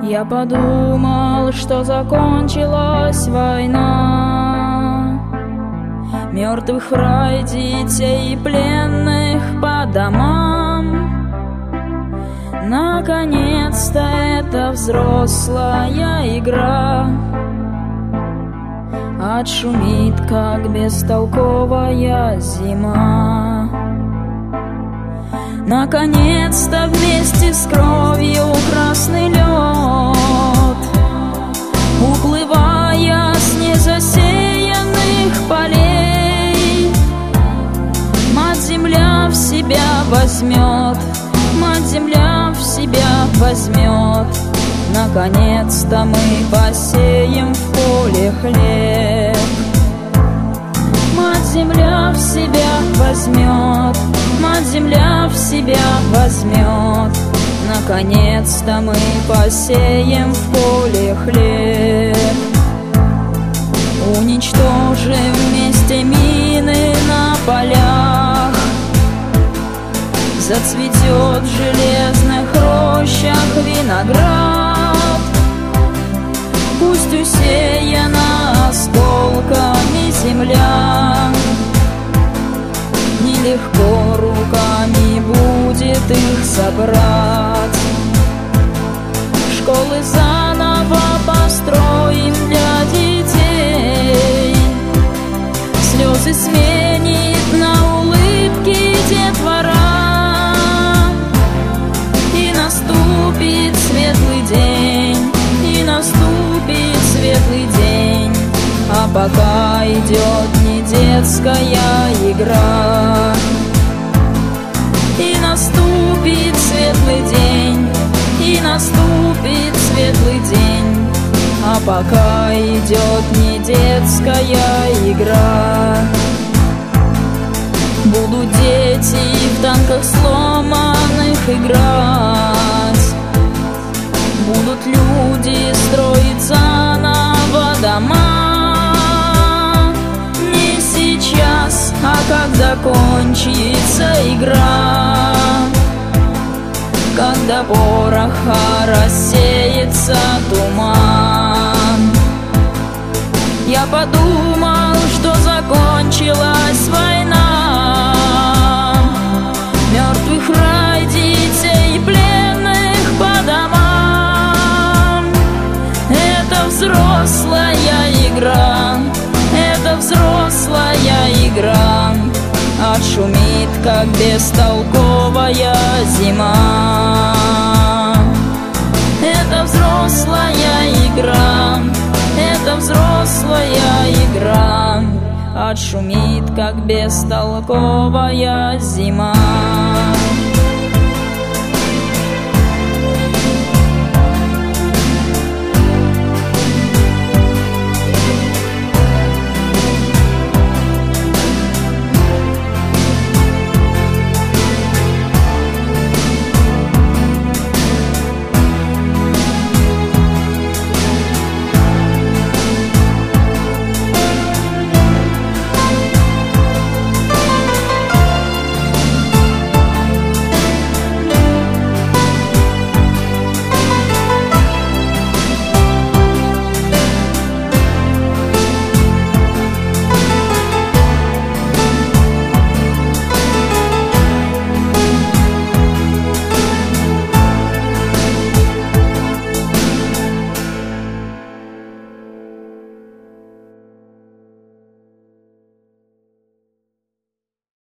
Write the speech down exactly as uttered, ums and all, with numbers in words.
Я подумал, что закончилась война. Мертвых в рай, детей и пленных по домам. Наконец-то это взрослая игра отшумит, как бестолковая зима. Наконец-то вместе с кровью красный лед, уплывая с незасеянных полей, мать-земля в себя возьмет, мать-земля в себя возьмет. Наконец-то мы посеем в поле хлеб. Мать-земля в себя возьмет, мать-земля в себя возьмет. Наконец-то мы посеем в поле хлеб. Уничтожим вместе мины на полях. Зацветет в железных рощах виноград. Пусть усеяна осколками земля, нелегко руками будет их собрать. Школы заново построим для детей, слезы сменит на улыбки детвора, и наступит светлый день, и наступит светлый день. А пока идет не детская игра, и наступит светлый день, и наступит светлый день. А пока идет не детская игра. Будут дети в танках сломанных играть, будут люди строить заново дома. Не сейчас, а когда кончится игра, когда пороха рассеется туман. Я подумал, что закончилась война. Мертвых в рай, детей пленных по домам. Это взрослая игра, это взрослая игра отшумит, как бестолковая зима. Это взрослая игра, это взрослая игра отшумит, как бестолковая зима.